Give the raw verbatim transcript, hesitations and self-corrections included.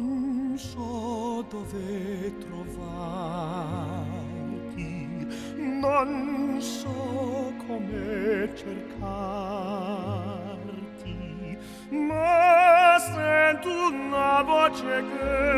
non so dove trovarti, non so come cercarti, ma sento una voce che